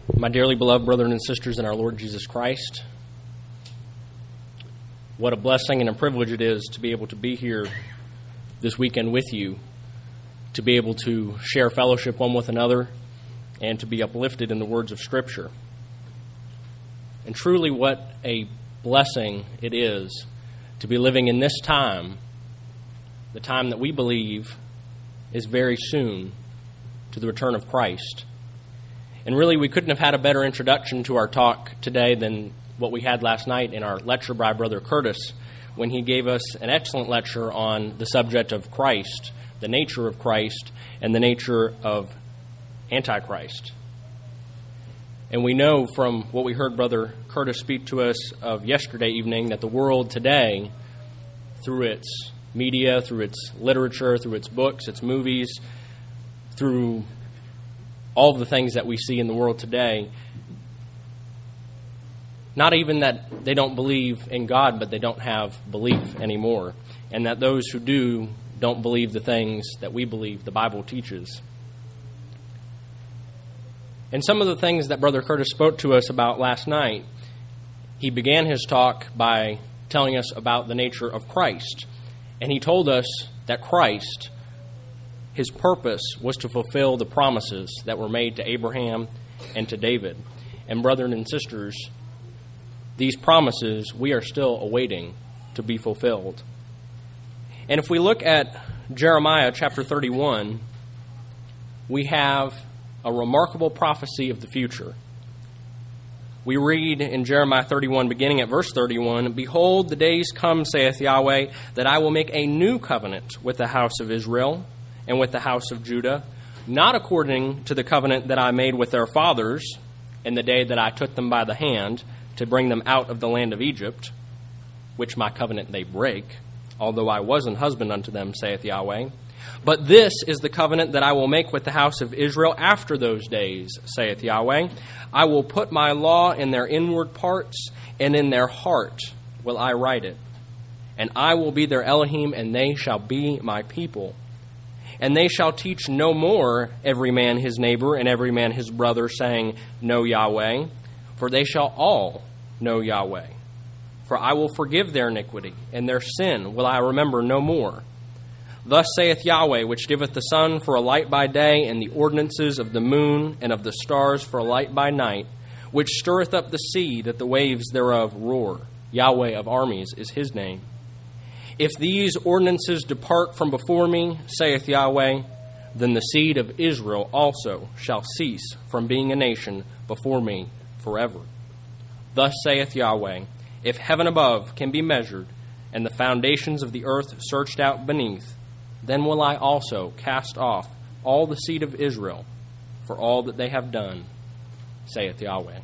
My dearly beloved brethren and sisters in our Lord Jesus Christ, what a blessing and a privilege it is to be able to be here this weekend with you, to be able to share fellowship one with another, and to be uplifted in the words of Scripture. And truly what a blessing it is to be living in this time, the time that we believe is very soon to the return of Christ. And really, we couldn't have had a better introduction to our talk today than what we had last night in our lecture by Brother Curtis, when he gave us an excellent lecture on the subject of Christ, the nature of Christ, and the nature of Antichrist. And we know from what we heard Brother Curtis speak to us of yesterday evening that the world today, through its media, through its literature, through its books, its movies, through all of the things that we see in the world today, not even that they don't believe in God, but they don't have belief anymore. And that those who do don't believe the things that we believe the Bible teaches. And some of the things that Brother Curtis spoke to us about last night, he began his talk by telling us about the nature of Christ. And he told us that Christ, his purpose was to fulfill the promises that were made to Abraham and to David. And brethren and sisters, these promises we are still awaiting to be fulfilled. And if we look at Jeremiah chapter 31, we have a remarkable prophecy of the future. We read in Jeremiah 31, beginning at verse 31, "Behold, the days come, saith Yahweh, that I will make a new covenant with the house of Israel and with the house of Judah, not according to the covenant that I made with their fathers in the day that I took them by the hand to bring them out of the land of Egypt, which my covenant they break, although I was an husband unto them, saith Yahweh. But this is the covenant that I will make with the house of Israel after those days, saith Yahweh. I will put my law in their inward parts, and in their heart will I write it. And I will be their Elohim, and they shall be my people. And they shall teach no more every man his neighbor and every man his brother, saying, Know Yahweh, for they shall all know Yahweh. For I will forgive their iniquity, and their sin will I remember no more. Thus saith Yahweh, which giveth the sun for a light by day, and the ordinances of the moon and of the stars for a light by night, which stirreth up the sea, that the waves thereof roar. Yahweh of armies is his name. If these ordinances depart from before me, saith Yahweh, then the seed of Israel also shall cease from being a nation before me forever. Thus saith Yahweh, if heaven above can be measured, and the foundations of the earth searched out beneath, then will I also cast off all the seed of Israel for all that they have done, saith Yahweh.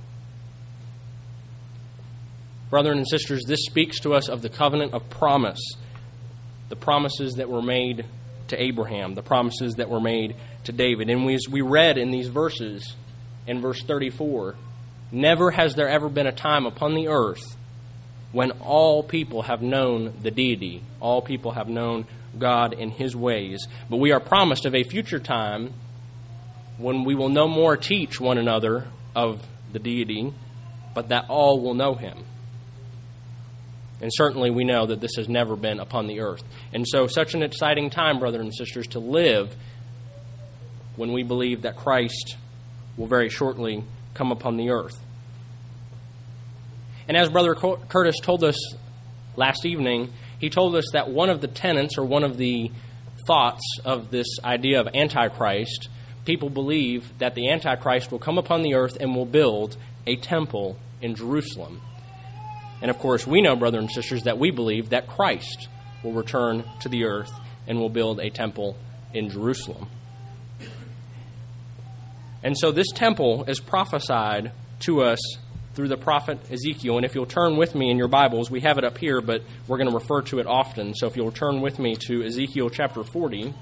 Brethren and sisters, this speaks to us of the covenant of promise, the promises that were made to Abraham, the promises that were made to David. And we read in these verses, in verse 34, never has there ever been a time upon the earth when all people have known the deity, all people have known God in his ways. But we are promised of a future time when we will no more teach one another of the deity, but that all will know him. And certainly we know that this has never been upon the earth. And so such an exciting time, brothers and sisters, to live when we believe that Christ will very shortly come upon the earth. And as Brother Curtis told us last evening, he told us that one of the tenets or one of the thoughts of this idea of Antichrist, people believe that the Antichrist will come upon the earth and will build a temple in Jerusalem. And of course, we know, brothers and sisters, that we believe that Christ will return to the earth and will build a temple in Jerusalem. And so this temple is prophesied to us through the prophet Ezekiel. And if you'll turn with me in your Bibles, we have it up here, but we're going to refer to it often. So if you'll turn with me to Ezekiel chapter 40.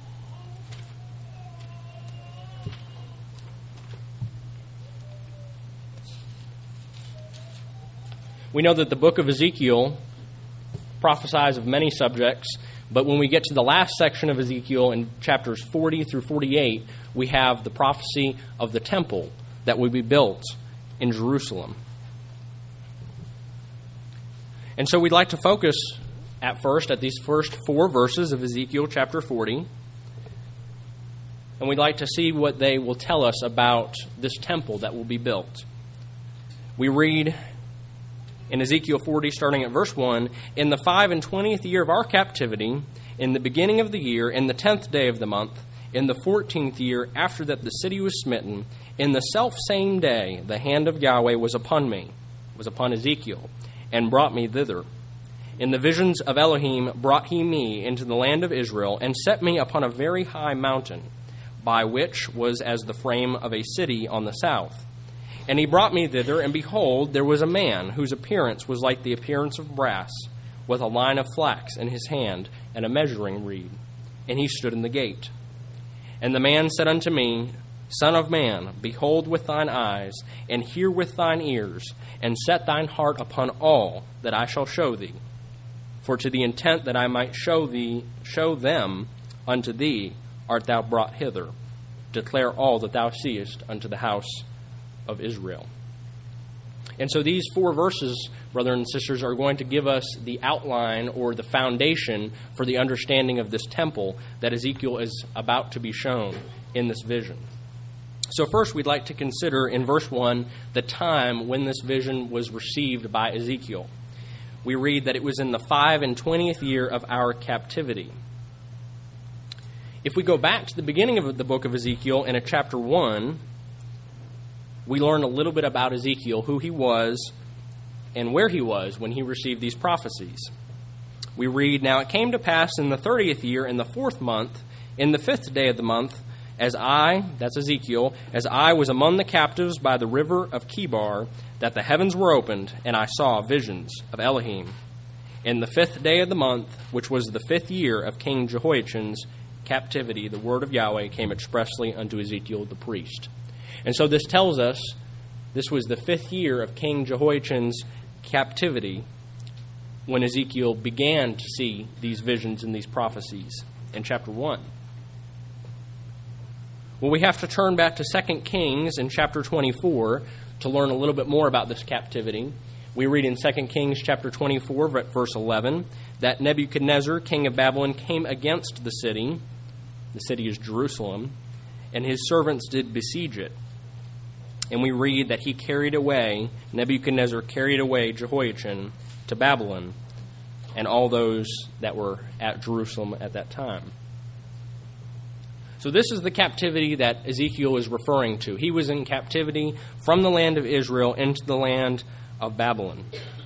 We know that the book of Ezekiel prophesies of many subjects, but when we get to the last section of Ezekiel in chapters 40 through 48, we have the prophecy of the temple that will be built in Jerusalem. And so we'd like to focus at these first 4 verses of Ezekiel chapter 40. And we'd like to see what they will tell us about this temple that will be built. We read in Ezekiel 40, starting at verse 1, "In the 25th year of our captivity, in the beginning of the year, in the 10th day of the month, in the 14th year after that the city was smitten, in the selfsame day the hand of Yahweh was upon me," was upon Ezekiel, "and brought me thither. In the visions of Elohim brought he me into the land of Israel, and set me upon a very high mountain, by which was as the frame of a city on the south. And he brought me thither, and behold, there was a man whose appearance was like the appearance of brass, with a line of flax in his hand, and a measuring reed. And he stood in the gate. And the man said unto me, Son of man, behold with thine eyes, and hear with thine ears, and set thine heart upon all that I shall show thee. For to the intent that I might show them unto thee art thou brought hither. Declare all that thou seest unto the house of Israel." And so these 4 verses, brothers and sisters, are going to give us the outline or the foundation for the understanding of this temple that Ezekiel is about to be shown in this vision. So first, we'd like to consider in verse 1 the time when this vision was received by Ezekiel. We read that it was in the 25th year of our captivity. If we go back to the beginning of the book of Ezekiel in chapter 1, we learn a little bit about Ezekiel, who he was and where he was when he received these prophecies. We read, "Now it came to pass in the 30th year, in the 4th month, in the 5th day of the month, as I," that's Ezekiel, "as I was among the captives by the river of Chebar, that the heavens were opened, and I saw visions of Elohim. In the 5th day of the month, which was the 5th year of King Jehoiachin's captivity, the word of Yahweh came expressly unto Ezekiel the priest." And so this tells us this was the 5th year of King Jehoiachin's captivity when Ezekiel began to see these visions and these prophecies in chapter 1. Well, we have to turn back to 2 Kings in chapter 24 to learn a little bit more about this captivity. We read in 2 Kings chapter 24, verse 11, that Nebuchadnezzar, king of Babylon, came against the city. The city is Jerusalem, and his servants did besiege it. And we read that Nebuchadnezzar carried away Jehoiachin to Babylon and all those that were at Jerusalem at that time. So this is the captivity that Ezekiel is referring to. He was in captivity from the land of Israel into the land of Babylon.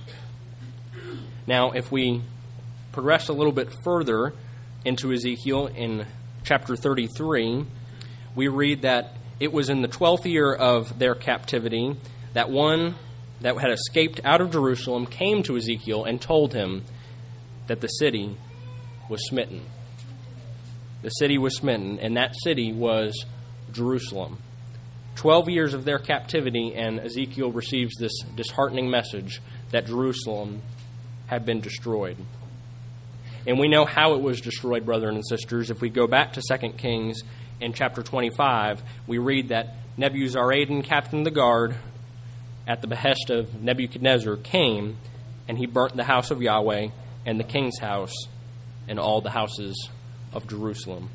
Now, if we progress a little bit further into Ezekiel in chapter 33, we read that it was in the 12th year of their captivity that one that had escaped out of Jerusalem came to Ezekiel and told him that the city was smitten. The city was smitten, and that city was Jerusalem. 12 years of their captivity, and Ezekiel receives this disheartening message that Jerusalem had been destroyed. And we know how it was destroyed, brothers and sisters. If we go back to 2 Kings in chapter 25, we read that Nebuzaradan, captain of the guard, at the behest of Nebuchadnezzar, came, and he burnt the house of Yahweh and the king's house and all the houses of Jerusalem.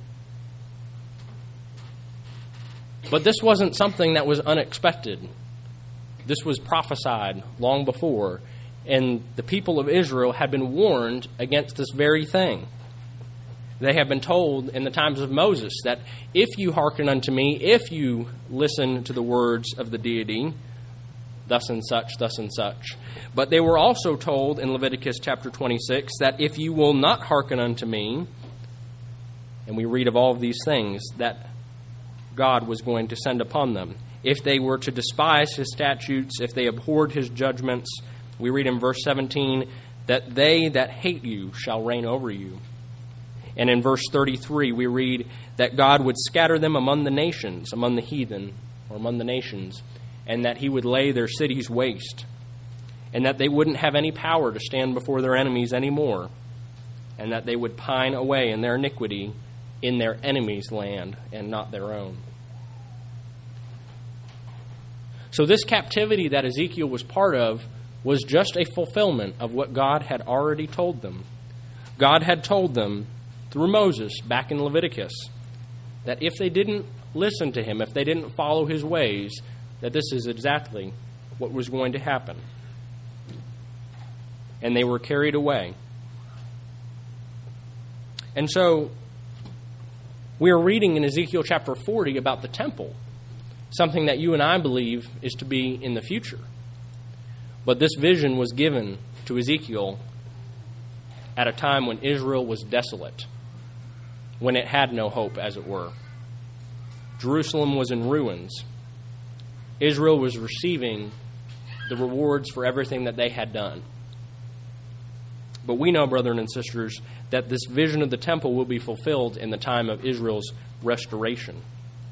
But this wasn't something that was unexpected. This was prophesied long before, and the people of Israel had been warned against this very thing. They have been told in the times of Moses that if you hearken unto me, if you listen to the words of the deity, thus and such, thus and such. But they were also told in Leviticus chapter 26 that if you will not hearken unto me, and we read of all of these things that God was going to send upon them. If they were to despise his statutes, if they abhorred his judgments, we read in verse 17 that they that hate you shall reign over you. And in verse 33 we read that God would scatter them among the nations, among the heathen, or among the nations, and that he would lay their cities waste, and that they wouldn't have any power to stand before their enemies anymore, and that they would pine away in their iniquity in their enemies' land and not their own. So this captivity that Ezekiel was part of was just a fulfillment of what God had already told them. God had told them through Moses back in Leviticus that if they didn't listen to him, if they didn't follow his ways, that this is exactly what was going to happen. And they were carried away. And so we are reading in Ezekiel chapter 40 about the temple, something that you and I believe is to be in the future. But this vision was given to Ezekiel at a time when Israel was desolate, when it had no hope, as it were. Jerusalem was in ruins. Israel was receiving the rewards for everything that they had done. But we know, brethren and sisters, that this vision of the temple will be fulfilled in the time of Israel's restoration.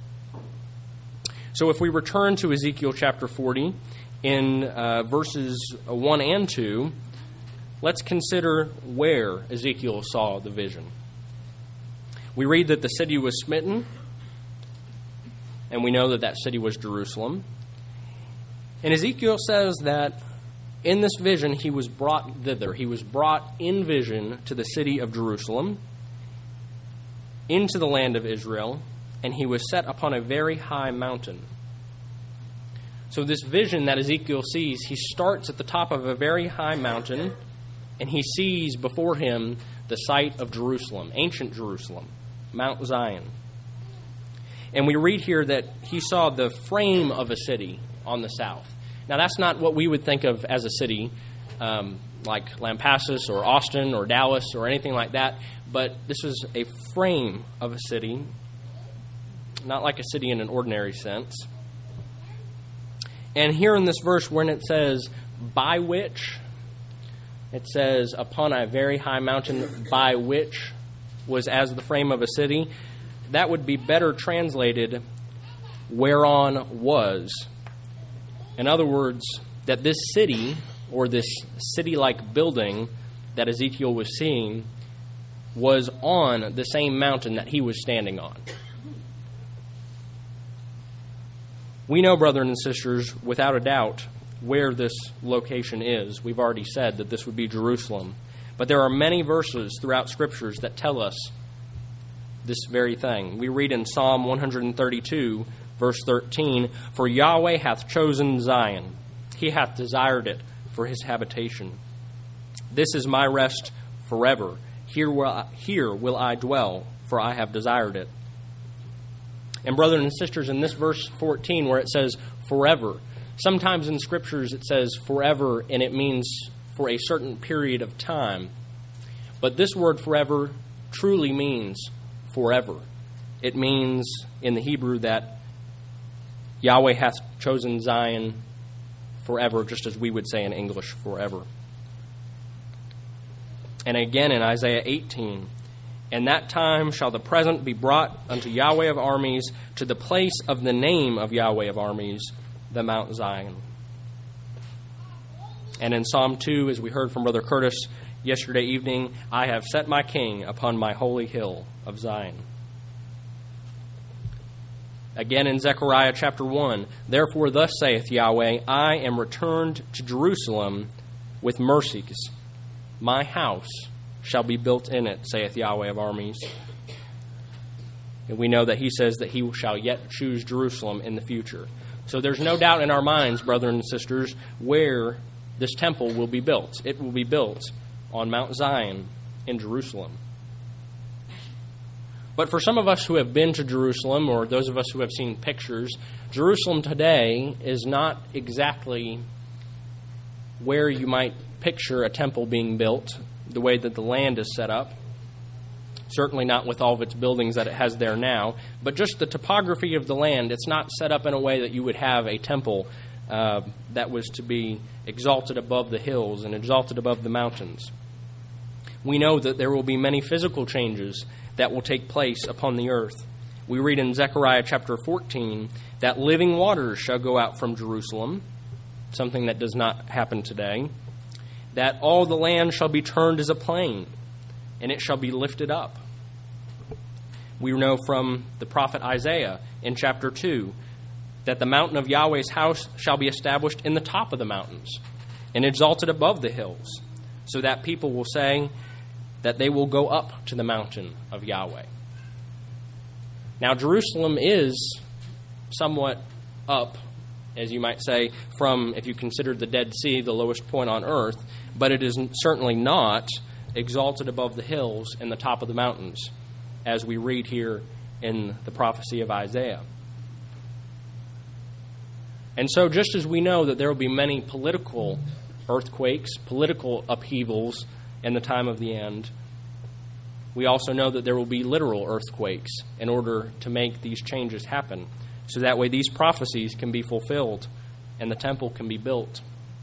So if we return to Ezekiel chapter 40, in verses 1 and 2, let's consider where Ezekiel saw the vision. We read that the city was smitten, and we know that that city was Jerusalem. And Ezekiel says that in this vision he was brought thither. He was brought in vision to the city of Jerusalem, into the land of Israel, and he was set upon a very high mountain. So this vision that Ezekiel sees, he starts at the top of a very high mountain, and he sees before him the site of Jerusalem, ancient Jerusalem, Mount Zion. And we read here that he saw the frame of a city on the south. Now, that's not what we would think of as a city, like Lampasas or Austin or Dallas or anything like that, but this is a frame of a city, not like a city in an ordinary sense. And here in this verse, when it says, by which, it says, upon a very high mountain, by which was as the frame of a city, that would be better translated, whereon was. In other words, that this city, or this city-like building that Ezekiel was seeing, was on the same mountain that he was standing on. We know, brethren and sisters, without a doubt, where this location is. We've already said that this would be Jerusalem. But there are many verses throughout Scriptures that tell us this very thing. We read in Psalm 132, verse 13, "For Yahweh hath chosen Zion. He hath desired it for his habitation. This is my rest forever. Here will I dwell, for I have desired it." And brothers and sisters, in this verse 14 where it says forever, sometimes in Scriptures it says forever and it means for a certain period of time. But this word forever truly means forever. It means in the Hebrew that Yahweh hath chosen Zion forever, just as we would say in English, forever. And again in Isaiah 18, "In that time shall the present be brought unto Yahweh of armies, to the place of the name of Yahweh of armies, the Mount Zion." And in Psalm 2, as we heard from Brother Curtis yesterday evening, "I have set my king upon my holy hill of Zion." Again in Zechariah chapter 1, "Therefore thus saith Yahweh, I am returned to Jerusalem with mercies. My house shall be built in it, saith Yahweh of armies." And we know that he says that he shall yet choose Jerusalem in the future. So there's no doubt in our minds, brothers and sisters, where this temple will be built. It will be built on Mount Zion in Jerusalem. But for some of us who have been to Jerusalem, or those of us who have seen pictures, Jerusalem today is not exactly where you might picture a temple being built, the way that the land is set up. Certainly not with all of its buildings that it has there now, but just the topography of the land, it's not set up in a way that you would have a temple that was to be exalted above the hills and exalted above the mountains. We know that there will be many physical changes that will take place upon the earth. We read in Zechariah chapter 14 that living waters shall go out from Jerusalem, something that does not happen today, that all the land shall be turned as a plain, and it shall be lifted up. We know from the prophet Isaiah in chapter 2 that the mountain of Yahweh's house shall be established in the top of the mountains and exalted above the hills, so that people will say that they will go up to the mountain of Yahweh. Now, Jerusalem is somewhat up, as you might say, from, if you consider the Dead Sea, the lowest point on earth, but it is certainly not exalted above the hills and the top of the mountains, as we read here in the prophecy of Isaiah. And so just as we know that there will be many political earthquakes, political upheavals in the time of the end, we also know that there will be literal earthquakes in order to make these changes happen, so that way these prophecies can be fulfilled and the temple can be built.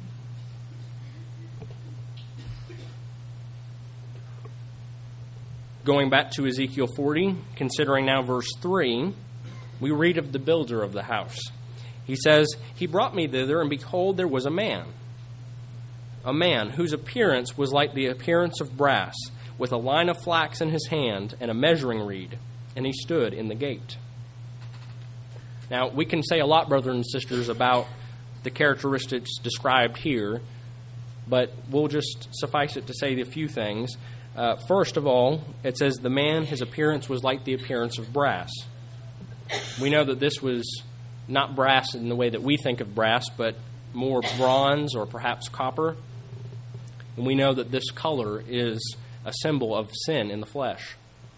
Going back to Ezekiel 40, considering now verse 3, we read of the builder of the house. He says, "He brought me thither, and behold, there was a man whose appearance was like the appearance of brass, with a line of flax in his hand and a measuring reed, and he stood in the gate." Now, we can say a lot, brothers and sisters, about the characteristics described here, but we'll just suffice it to say a few things. First of all, it says, the man, his appearance was like the appearance of brass. We know that this was not brass in the way that we think of brass, but more bronze or perhaps copper. And we know that this color is a symbol of sin in the flesh.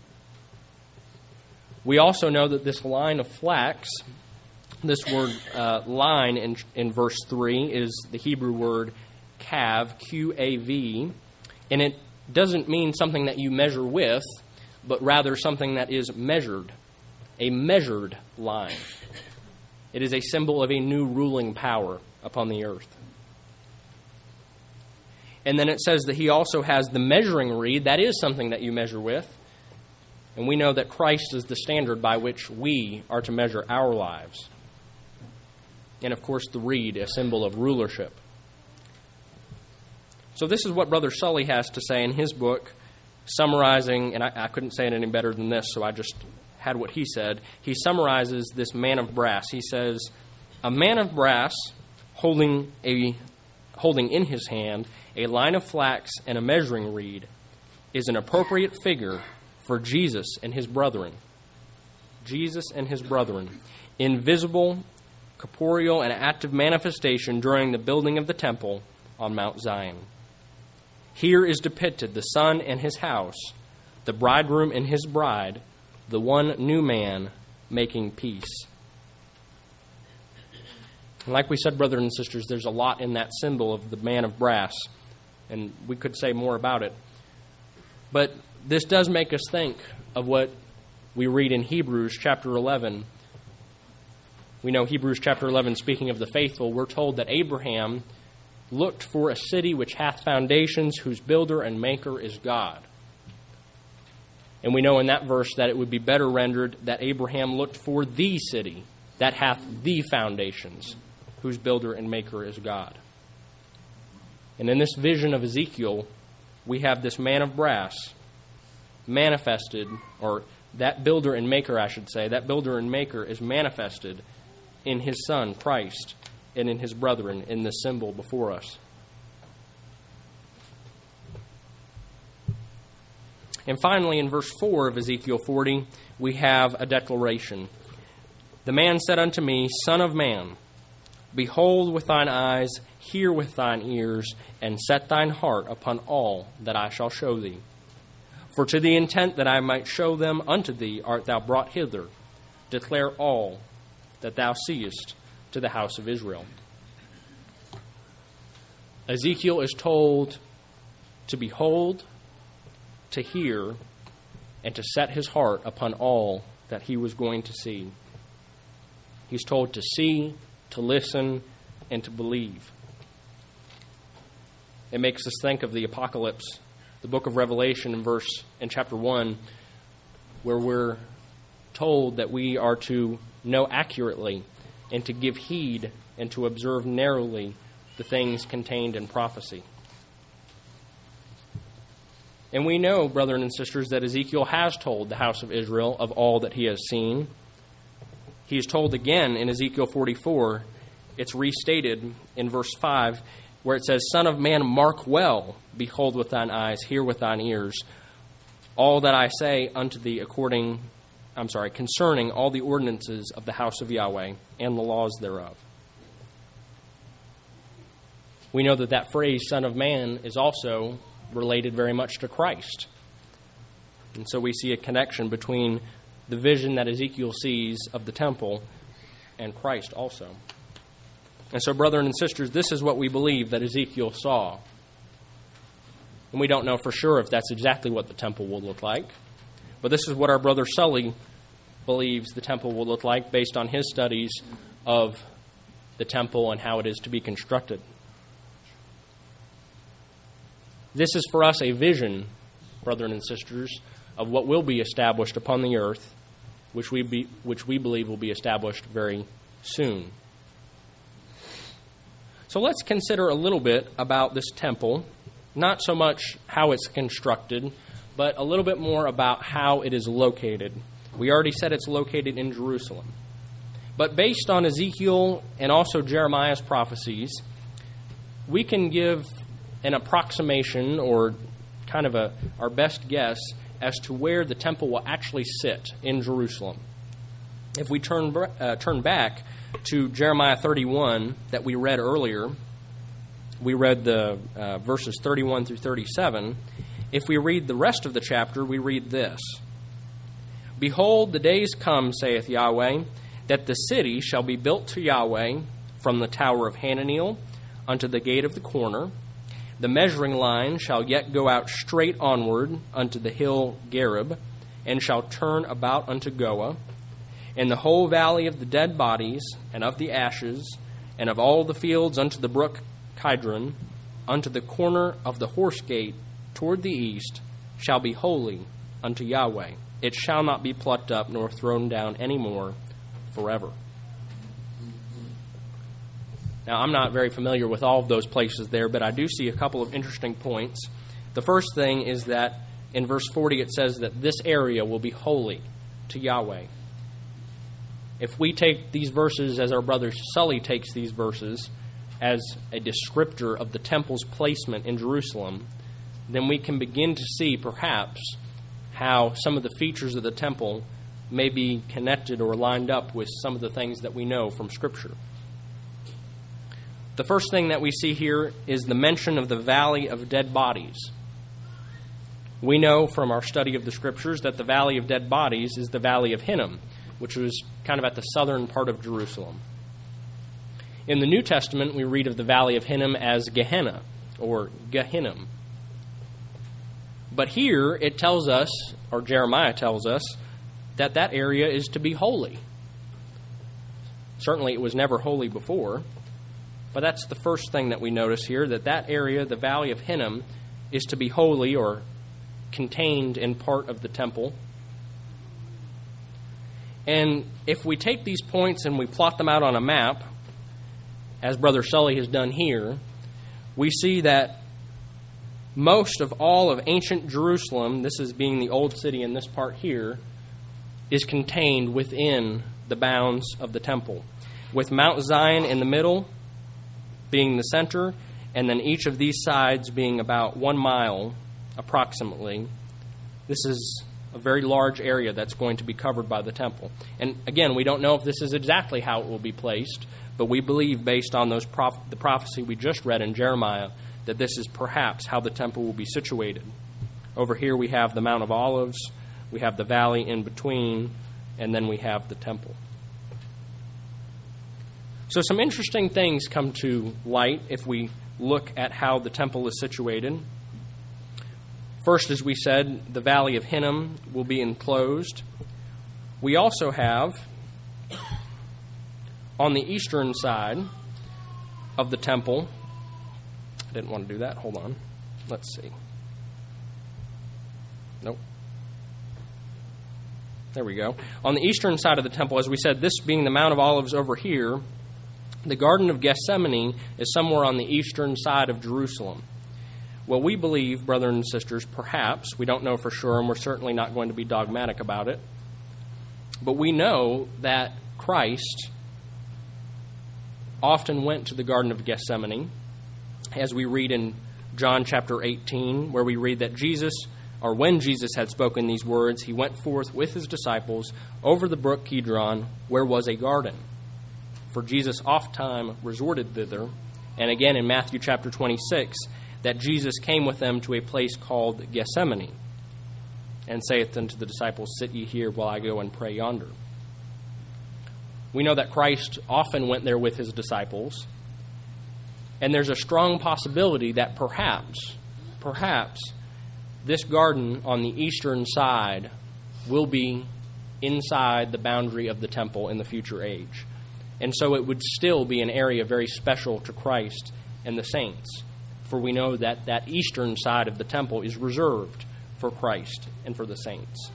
We also know that this line of flax, this word line in verse 3 is the Hebrew word kav, Q-A-V, and it doesn't mean something that you measure with, but rather something that is measured, a measured line. It is a symbol of a new ruling power upon the earth. And then it says that he also has the measuring reed. That is something that you measure with. And we know that Christ is the standard by which we are to measure our lives. And of course, the reed, a symbol of rulership. So this is what Brother Sully has to say in his book, summarizing, and I couldn't say it any better than this, so I just had what he said. He summarizes this man of brass. He says, "A man of brass holding in his hand a line of flax and a measuring reed is an appropriate figure for Jesus and his brethren." Jesus and his brethren. Invisible, corporeal, and active manifestation during the building of the temple on Mount Zion. Here is depicted the Son and his house, the bridegroom and his bride, the one new man making peace. And like we said, brothers and sisters, there's a lot in that symbol of the man of brass, and we could say more about it. But this does make us think of what we read in Hebrews chapter 11. We know Hebrews chapter 11, speaking of the faithful, we're told that Abraham looked for a city which hath foundations, whose builder and maker is God. And we know in that verse that it would be better rendered that Abraham looked for the city that hath the foundations, whose builder and maker is God. And in this vision of Ezekiel, we have this man of brass manifested, or that builder and maker, I should say, that builder and maker is manifested in his Son, Christ, and in his brethren in this symbol before us. And finally, in verse 4 of Ezekiel 40, we have a declaration. "The man said unto me, Son of man, behold with thine eyes, hear with thine ears, and set thine heart upon all that I shall show thee. For to the intent that I might show them unto thee art thou brought hither. Declare all that thou seest to the house of Israel." Ezekiel is told to behold, to hear, and to set his heart upon all that he was going to see. He's told to see, to listen, and to believe. It makes us think of the Apocalypse, the book of Revelation in chapter 1, where we're told that we are to know accurately and to give heed and to observe narrowly the things contained in prophecy. And we know, brothers and sisters, that Ezekiel has told the house of Israel of all that he has seen. he is told again in Ezekiel 44, it's restated in verse 5, where it says, Son of man, mark well, behold with thine eyes, hear with thine ears, all that I say unto thee concerning all the ordinances of the house of Yahweh and the laws thereof. We know that phrase, Son of Man, is also related very much to Christ. And so we see a connection between the vision that Ezekiel sees of the temple and Christ also. And so, brethren and sisters, this is what we believe that Ezekiel saw. And we don't know for sure if that's exactly what the temple will look like. But this is what our brother Sully believes the temple will look like based on his studies of the temple and how it is to be constructed. This is for us a vision, brethren and sisters, of what will be established upon the earth, which we believe will be established very soon. So let's consider a little bit about this temple, not so much how it's constructed, but a little bit more about how it is located. We already said it's located in Jerusalem. But based on Ezekiel and also Jeremiah's prophecies, we can give an approximation or kind of our best guess as to where the temple will actually sit in Jerusalem. If we turn back to Jeremiah 31 that we read earlier, we read the verses 31 through 37. If we read the rest of the chapter, we read this. Behold, the days come, saith Yahweh, that the city shall be built to Yahweh from the tower of Hananeel unto the gate of the corner. The measuring line shall yet go out straight onward unto the hill Gareb, and shall turn about unto Goa. And the whole valley of the dead bodies, and of the ashes, and of all the fields unto the brook Kidron, unto the corner of the horse gate toward the east, shall be holy unto Yahweh. It shall not be plucked up nor thrown down any more forever. Now, I'm not very familiar with all of those places there, but I do see a couple of interesting points. The first thing is that in verse 40 it says that this area will be holy to Yahweh. If we take these verses as our brother Sully takes these verses as a descriptor of the temple's placement in Jerusalem, then we can begin to see perhaps how some of the features of the temple may be connected or lined up with some of the things that we know from Scripture. The first thing that we see here is the mention of the valley of dead bodies. We know from our study of the Scriptures that the valley of dead bodies is the valley of Hinnom, which was kind of at the southern part of Jerusalem. In the New Testament, we read of the valley of Hinnom as Gehenna, or Gehinnom. But here it tells us, or Jeremiah tells us, that that area is to be holy. Certainly it was never holy before, but that's the first thing that we notice here, that that area, the valley of Hinnom, is to be holy or contained in part of the temple. And if we take these points and we plot them out on a map, as Brother Sully has done here, we see that most of all of ancient Jerusalem, this is being the old city in this part here, is contained within the bounds of the temple, with Mount Zion in the middle being the center, and then each of these sides being about 1 mile approximately. This is a very large area that's going to be covered by the temple. And again, we don't know if this is exactly how it will be placed, but we believe based on the prophecy we just read in Jeremiah that this is perhaps how the temple will be situated. Over here we have the Mount of Olives, we have the valley in between, and then we have the temple. So some interesting things come to light if we look at how the temple is situated. First, as we said, the valley of Hinnom will be enclosed. We also have, on the eastern side of the temple, I didn't want to do that. Hold on. Let's see. Nope. There we go. On the eastern side of the temple, as we said, this being the Mount of Olives over here, the Garden of Gethsemane is somewhere on the eastern side of Jerusalem. Well, we believe, brothers and sisters, perhaps, we don't know for sure, and we're certainly not going to be dogmatic about it, But we know that Christ often went to the Garden of Gethsemane, as we read in John chapter 18, where we read that when Jesus had spoken these words, he went forth with his disciples over the brook Kidron, where was a garden. For Jesus oft-time resorted thither, and again in Matthew chapter 26, that Jesus came with them to a place called Gethsemane, and saith unto the disciples, Sit ye here while I go and pray yonder. We know that Christ often went there with his disciples, and there's a strong possibility that perhaps, this garden on the eastern side will be inside the boundary of the temple in the future age. And so it would still be an area very special to Christ and the saints, for we know that that eastern side of the temple is reserved for Christ and for the saints.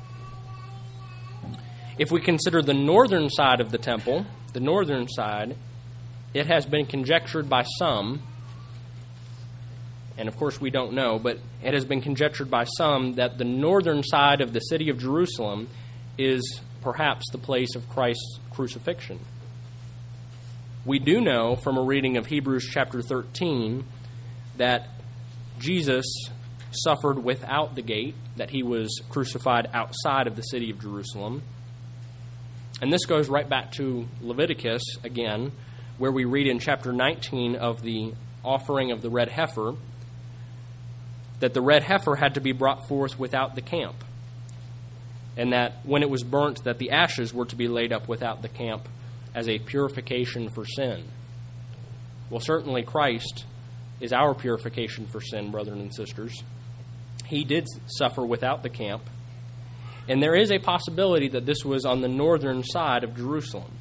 If we consider the northern side of the temple, the northern side, it has been conjectured by some, and of course we don't know, but it has been conjectured by some that the northern side of the city of Jerusalem is perhaps the place of Christ's crucifixion. We do know from a reading of Hebrews chapter 13 that Jesus suffered without the gate, that he was crucified outside of the city of Jerusalem. And this goes right back to Leviticus again, where we read in chapter 19 of the offering of the red heifer, that the red heifer had to be brought forth without the camp, and that when it was burnt, that the ashes were to be laid up without the camp as a purification for sin. Well, certainly Christ is our purification for sin, brethren and sisters. He did suffer without the camp, and there is a possibility that this was on the northern side of Jerusalem.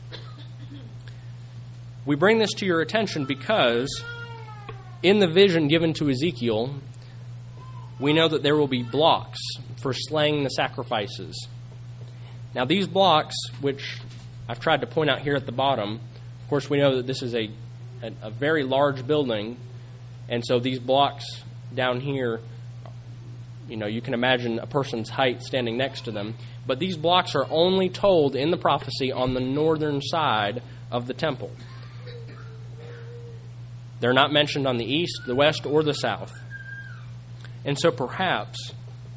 We bring this to your attention because in the vision given to Ezekiel, we know that there will be blocks for slaying the sacrifices. Now, these blocks, which I've tried to point out here at the bottom, of course, we know that this is a very large building, and so these blocks down here, you can imagine a person's height standing next to them, but these blocks are only told in the prophecy on the northern side of the temple. They're not mentioned on the east, the west, or the south. And so perhaps,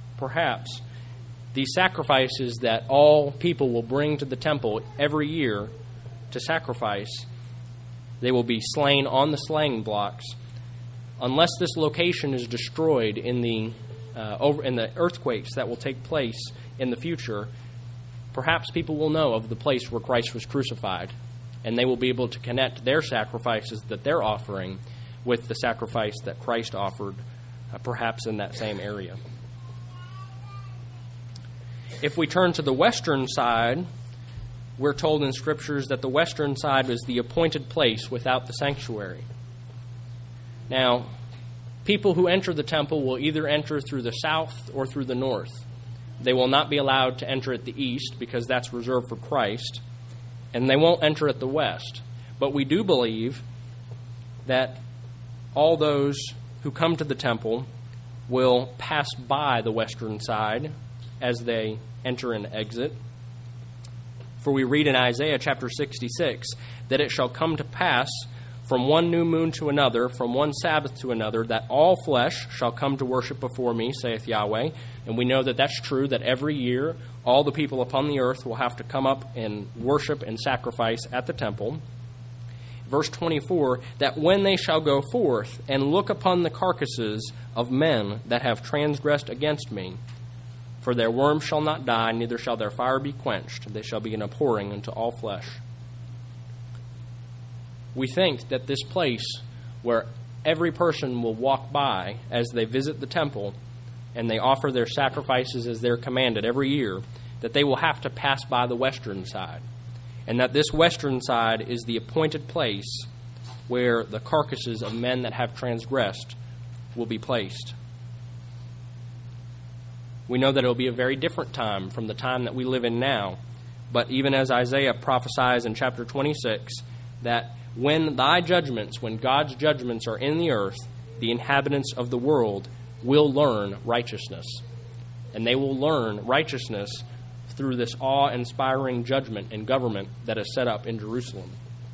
these sacrifices that all people will bring to the temple every year to sacrifice, they will be slain on the slaying blocks, unless this location is destroyed in the earthquakes that will take place in the future. Perhaps people will know of the place where Christ was crucified, and they will be able to connect their sacrifices that they're offering with the sacrifice that Christ offered, perhaps in that same area. If we turn to the western side, we're told in Scriptures that the western side was the appointed place without the sanctuary. Now, people who enter the temple will either enter through the south or through the north. They will not be allowed to enter at the east because that's reserved for Christ, and they won't enter at the west. But we do believe that all those who come to the temple will pass by the western side as they enter and exit. For we read in Isaiah chapter 66 that it shall come to pass from one new moon to another, from one Sabbath to another, that all flesh shall come to worship before me, saith Yahweh. And we know that that's true, that every year all the people upon the earth will have to come up and worship and sacrifice at the temple. Verse 24, that when they shall go forth and look upon the carcasses of men that have transgressed against me, for their worm shall not die, neither shall their fire be quenched. They shall be an abhorring unto all flesh. We think that this place where every person will walk by as they visit the temple and they offer their sacrifices as they're commanded every year, that they will have to pass by the western side. And that this western side is the appointed place where the carcasses of men that have transgressed will be placed. We know that it will be a very different time from the time that we live in now. But even as Isaiah prophesies in chapter 26, that when God's judgments are in the earth, the inhabitants of the world will learn righteousness. And they will learn righteousness through this awe-inspiring judgment and government that is set up in Jerusalem.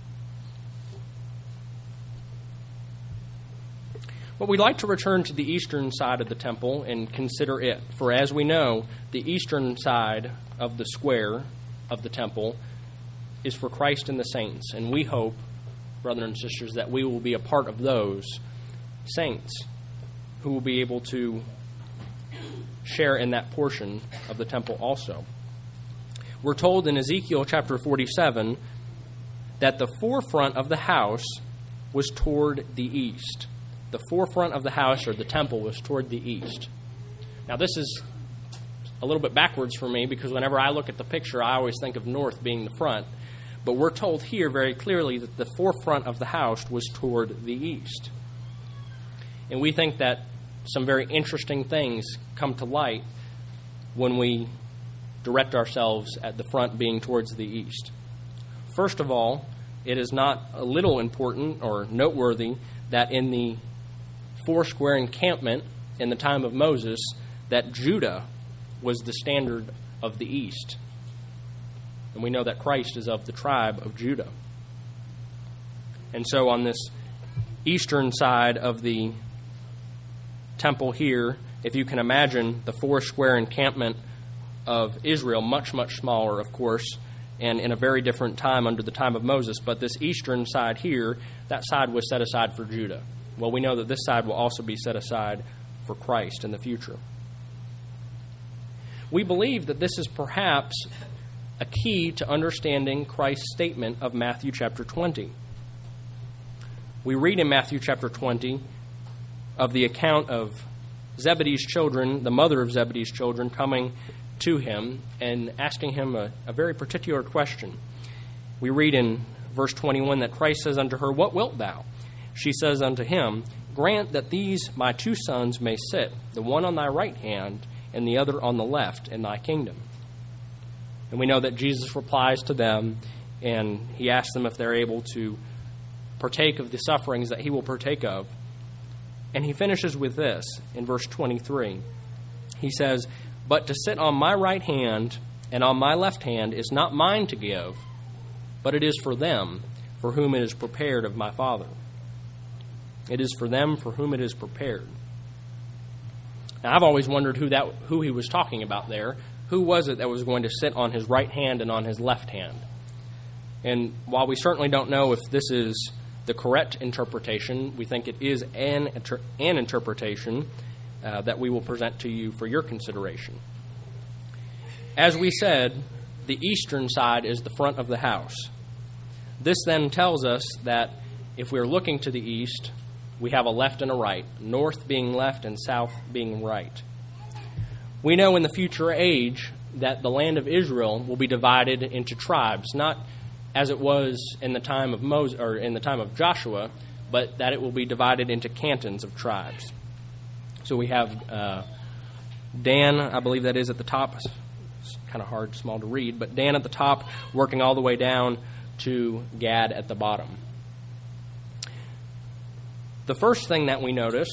But we'd like to return to the eastern side of the temple and consider it. For as we know, the eastern side of the square of the temple is for Christ and the saints. And we hope, brothers and sisters, that we will be a part of those saints who will be able to share in that portion of the temple also. We're told in Ezekiel chapter 47 that the forefront of the house was toward the east. The forefront of the house, or the temple, was toward the east. Now, this is a little bit backwards for me, because whenever I look at the picture, I always think of north being the front. But we're told here very clearly that the forefront of the house was toward the east. And we think that some very interesting things come to light when we direct ourselves at the front being towards the east. First of all, it is not a little important or noteworthy that in the four-square encampment in the time of Moses, that Judah was the standard of the east. And we know that Christ is of the tribe of Judah. And so on this eastern side of the temple here, if you can imagine the four-square encampment of Israel, much, much smaller, of course, and in a very different time under the time of Moses. But this eastern side here, that side was set aside for Judah. Well, we know that this side will also be set aside for Christ in the future. We believe that this is perhaps a key to understanding Christ's statement of Matthew chapter 20. We read in Matthew chapter 20 of the account of Zebedee's children, the mother of Zebedee's children, coming to him and asking him a very particular question. We read in verse 21 that Christ says unto her, "What wilt thou?" She says unto him, "Grant that these my two sons may sit, the one on thy right hand and the other on the left, in thy kingdom." And we know that Jesus replies to them, and he asks them if they're able to partake of the sufferings that he will partake of. And he finishes with this in verse 23. He says, "But to sit on my right hand and on my left hand is not mine to give, but it is for them for whom it is prepared of my Father." It is for them for whom it is prepared. Now, I've always wondered who he was talking about there. Who was it that was going to sit on his right hand and on his left hand? And while we certainly don't know if this is the correct interpretation, we think it is an interpretation that we will present to you for your consideration. As we said, the eastern side is the front of the house. This then tells us that if we're looking to the east, we have a left and a right, north being left and south being right. We know in the future age that the land of Israel will be divided into tribes, not as it was in the time of Moses or in the time of Joshua, but that it will be divided into cantons of tribes. So we have Dan, I believe that is at the top. It's kind of hard, small to read, but Dan at the top, working all the way down to Gad at the bottom. The first thing that we notice,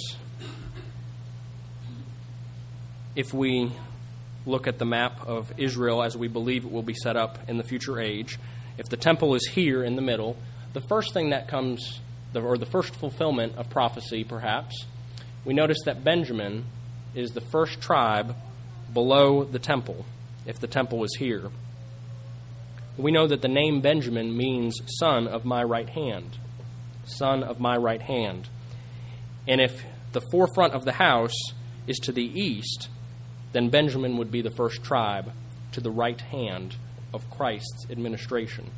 if we look at the map of Israel as we believe it will be set up in the future age, if the temple is here in the middle, the first thing that comes, or the first fulfillment of prophecy perhaps, we notice that Benjamin is the first tribe below the temple, if the temple is here. We know that the name Benjamin means son of my right hand. Son of my right hand. And if the forefront of the house is to the east, then Benjamin would be the first tribe to the right hand of Christ's administration.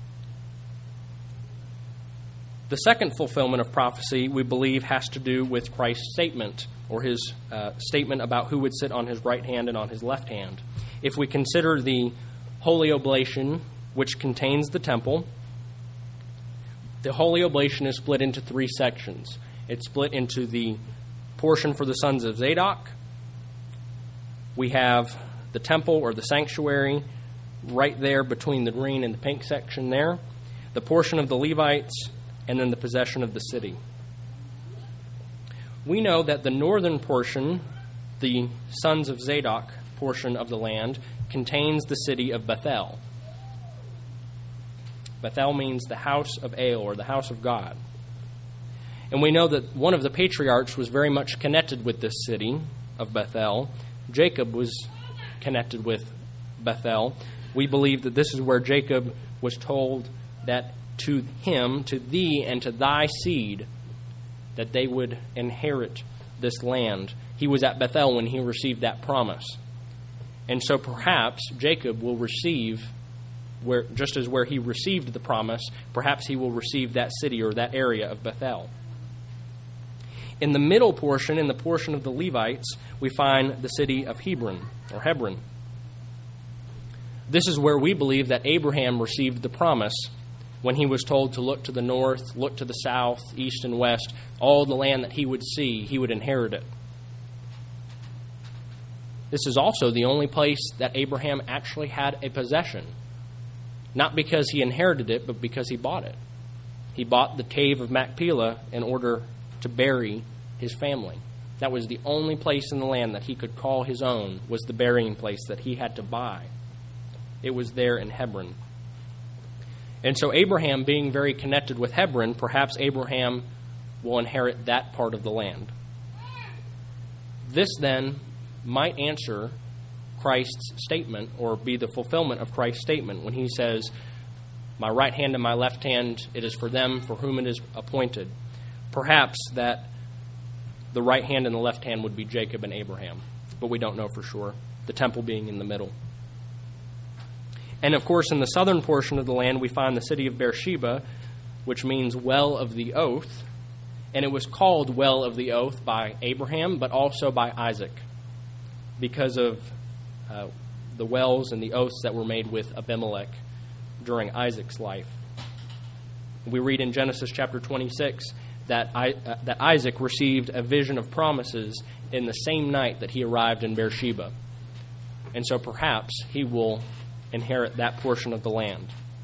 The second fulfillment of prophecy, we believe, has to do with Christ's statement, or his statement about who would sit on his right hand and on his left hand. If we consider the Holy Oblation, which contains the temple, the Holy Oblation is split into three sections. It's split into the portion for the sons of Zadok. We have the temple or the sanctuary right there between the green and the pink section there, the portion of the Levites, and then the possession of the city. We know that the northern portion, the sons of Zadok portion of the land, contains the city of Bethel. Bethel means the house of El, or the house of God. And we know that one of the patriarchs was very much connected with this city of Bethel. Jacob was connected with Bethel. We believe that this is where Jacob was told that to him, to thee, and to thy seed, that they would inherit this land. He was at Bethel when he received that promise. And so perhaps Jacob will receive, just as where he received the promise, perhaps he will receive that city or that area of Bethel. In the middle portion, in the portion of the Levites, we find the city of Hebron, or Hebron. This is where we believe that Abraham received the promise when he was told to look to the north, look to the south, east, and west. All the land that he would see, he would inherit it. This is also the only place that Abraham actually had a possession. Not because he inherited it, but because he bought it. He bought the cave of Machpelah in order to bury his family. That was the only place in the land that he could call his own, was the burying place that he had to buy. It was there in Hebron. And so Abraham, being very connected with Hebron, perhaps Abraham will inherit that part of the land. This then might answer Christ's statement, or be the fulfillment of Christ's statement when he says, my right hand and my left hand, it is for them for whom it is appointed. Perhaps that the right hand and the left hand would be Jacob and Abraham, but we don't know for sure, the temple being in the middle. And of course, in the southern portion of the land, we find the city of Beersheba, which means well of the oath, and it was called well of the oath by Abraham, but also by Isaac, because of the wells and the oaths that were made with Abimelech during Isaac's life. We read in Genesis chapter 26 that Isaac received a vision of promises in the same night that he arrived in Beersheba. And so perhaps he will inherit that portion of the land.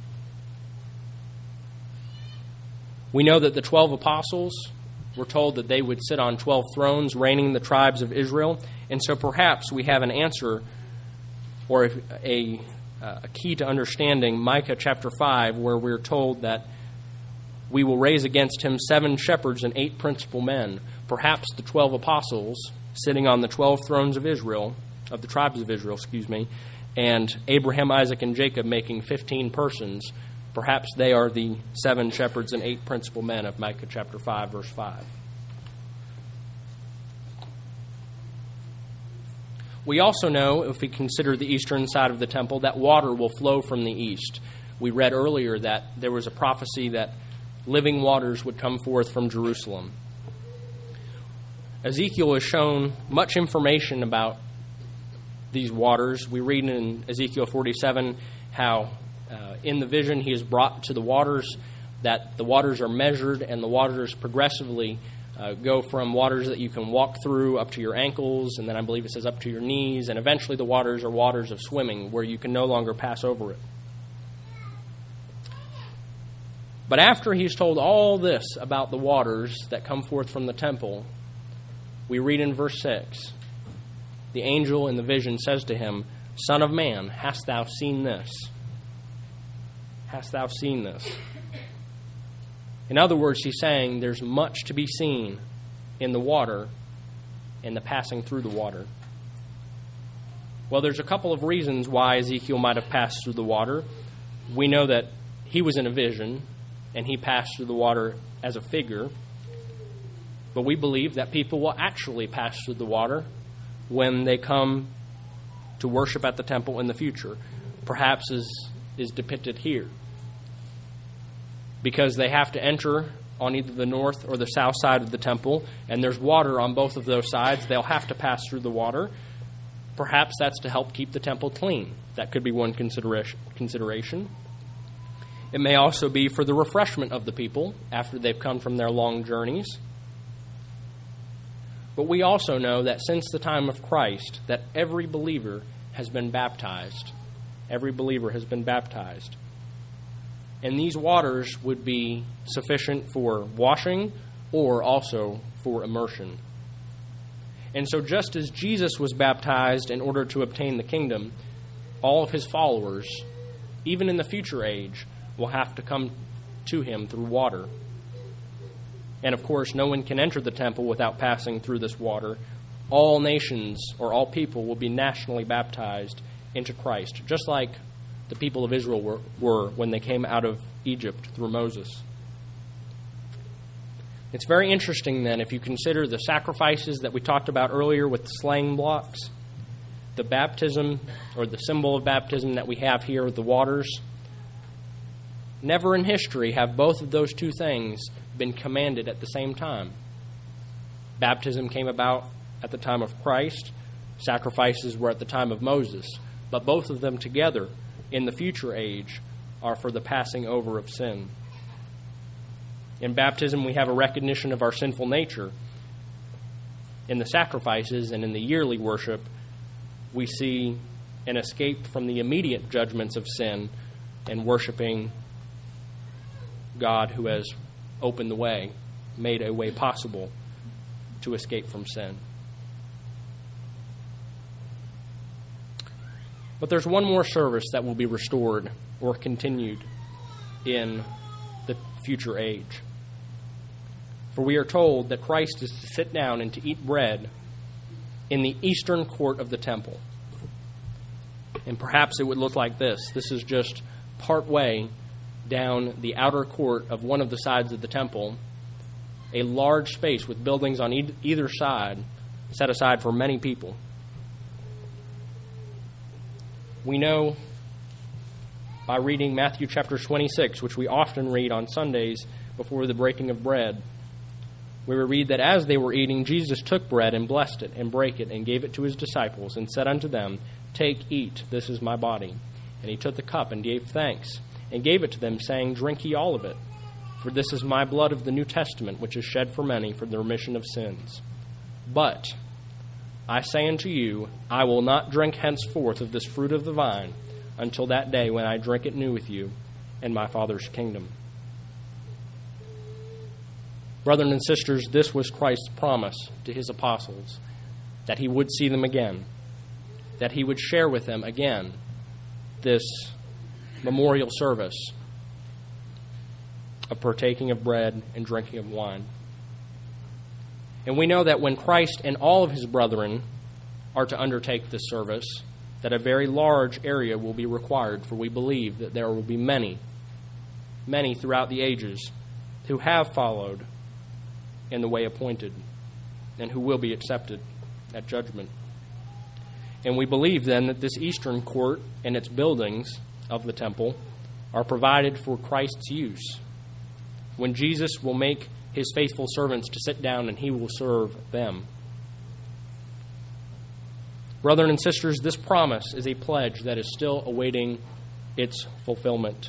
We know that the 12 apostles were told that they would sit on 12 thrones, reigning the tribes of Israel. And so perhaps we have an answer, or a key to understanding Micah chapter 5, where we're told that we will raise against him 7 shepherds and 8 principal men. Perhaps the 12 apostles sitting on the 12 thrones of Israel, of the tribes of Israel, and Abraham, Isaac, and Jacob making 15 persons. Perhaps they are the 7 shepherds and 8 principal men of Micah chapter 5, verse 5. We also know, if we consider the eastern side of the temple, that water will flow from the east. We read earlier that there was a prophecy that living waters would come forth from Jerusalem. Ezekiel is shown much information about these waters. We read in Ezekiel 47 how in the vision he is brought to the waters, that the waters are measured, and the waters progressively go from waters that you can walk through up to your ankles, and then I believe it says up to your knees, and eventually the waters are waters of swimming where you can no longer pass over it. But after he's told all this about the waters that come forth from the temple, we read in verse 6, the angel in the vision says to him, Son of man, hast thou seen this? Hast thou seen this? In other words, he's saying there's much to be seen in the water and the passing through the water. Well, there's a couple of reasons why Ezekiel might have passed through the water. We know that he was in a vision, and he passed through the water as a figure. But we believe that people will actually pass through the water when they come to worship at the temple in the future. Perhaps is depicted here. Because they have to enter on either the north or the south side of the temple, and there's water on both of those sides. They'll have to pass through the water. Perhaps that's to help keep the temple clean. That could be one consideration. It may also be for the refreshment of the people after they've come from their long journeys. But we also know that since the time of Christ, that every believer has been baptized. Every believer has been baptized. And these waters would be sufficient for washing or also for immersion. And so just as Jesus was baptized in order to obtain the kingdom, all of his followers, even in the future age, will have to come to him through water. And of course, no one can enter the temple without passing through this water. All nations or all people will be nationally baptized into Christ, just like the people of Israel were when they came out of Egypt through Moses. It's very interesting then, if you consider the sacrifices that we talked about earlier with the slaying blocks, the baptism or the symbol of baptism that we have here with the waters. Never in history have both of those two things been commanded at the same time. Baptism came about at the time of Christ. Sacrifices were at the time of Moses. But both of them together in the future age are for the passing over of sin. In baptism, we have a recognition of our sinful nature. In the sacrifices and in the yearly worship, we see an escape from the immediate judgments of sin and worshiping God who has opened the way, made a way possible to escape from sin. But there's one more service that will be restored or continued in the future age. For we are told that Christ is to sit down and to eat bread in the eastern court of the temple. And perhaps it would look like this. This is just part way down the outer court of one of the sides of the temple, a large space with buildings on either side set aside for many people. We know by reading Matthew chapter 26, which we often read on Sundays before the breaking of bread, we read that as they were eating, Jesus took bread and blessed it and brake it and gave it to his disciples and said unto them, Take, eat, this is my body. And he took the cup and gave thanks and gave it to them, saying, Drink ye all of it, for this is my blood of the New Testament, which is shed for many for the remission of sins. But I say unto you, I will not drink henceforth of this fruit of the vine until that day when I drink it new with you in my Father's kingdom. Brothers and sisters, this was Christ's promise to his apostles, that he would see them again, that he would share with them again this memorial service of partaking of bread and drinking of wine. And we know that when Christ and all of his brethren are to undertake this service, that a very large area will be required, for we believe that there will be many throughout the ages who have followed in the way appointed and who will be accepted at judgment. And we believe then that this eastern court and its buildings of the temple are provided for Christ's use, when Jesus will make his faithful servants to sit down and he will serve them. Brothers and sisters, this promise is a pledge that is still awaiting its fulfillment.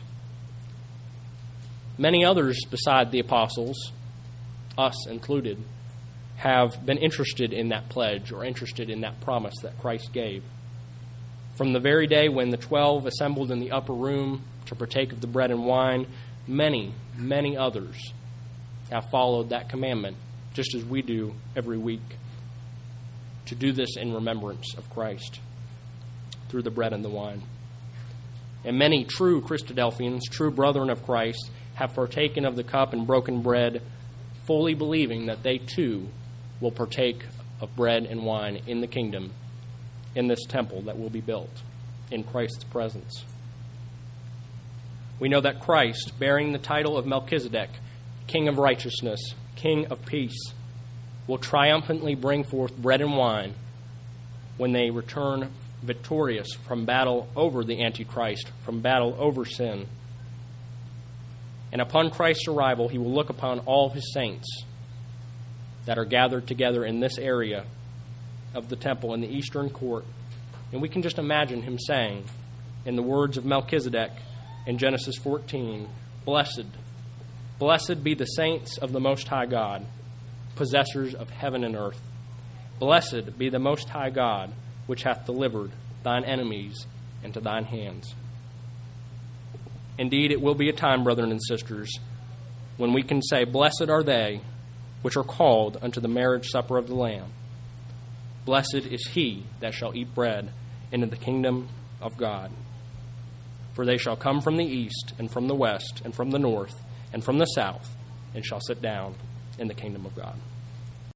Many others beside the apostles, us included, have been interested in that pledge or interested in that promise that Christ gave. From the very day when the 12 assembled in the upper room to partake of the bread and wine, many others have followed that commandment, just as we do every week, to do this in remembrance of Christ through the bread and the wine. And many true Christadelphians, true brethren of Christ, have partaken of the cup and broken bread, fully believing that they too will partake of bread and wine in the kingdom, in this temple that will be built in Christ's presence. We know that Christ, bearing the title of Melchizedek, King of righteousness, King of peace, will triumphantly bring forth bread and wine when they return victorious from battle over the Antichrist, from battle over sin. And upon Christ's arrival, he will look upon all of his saints that are gathered together in this area of the temple in the eastern court. And we can just imagine him saying, in the words of Melchizedek in Genesis 14, Blessed be the saints of the Most High God, possessors of heaven and earth. Blessed be the Most High God, which hath delivered thine enemies into thine hands. Indeed, it will be a time, brethren and sisters, when we can say, Blessed are they which are called unto the marriage supper of the Lamb. Blessed is he that shall eat bread into the kingdom of God. For they shall come from the east, and from the west, and from the north, and from the south, and shall sit down in the kingdom of God.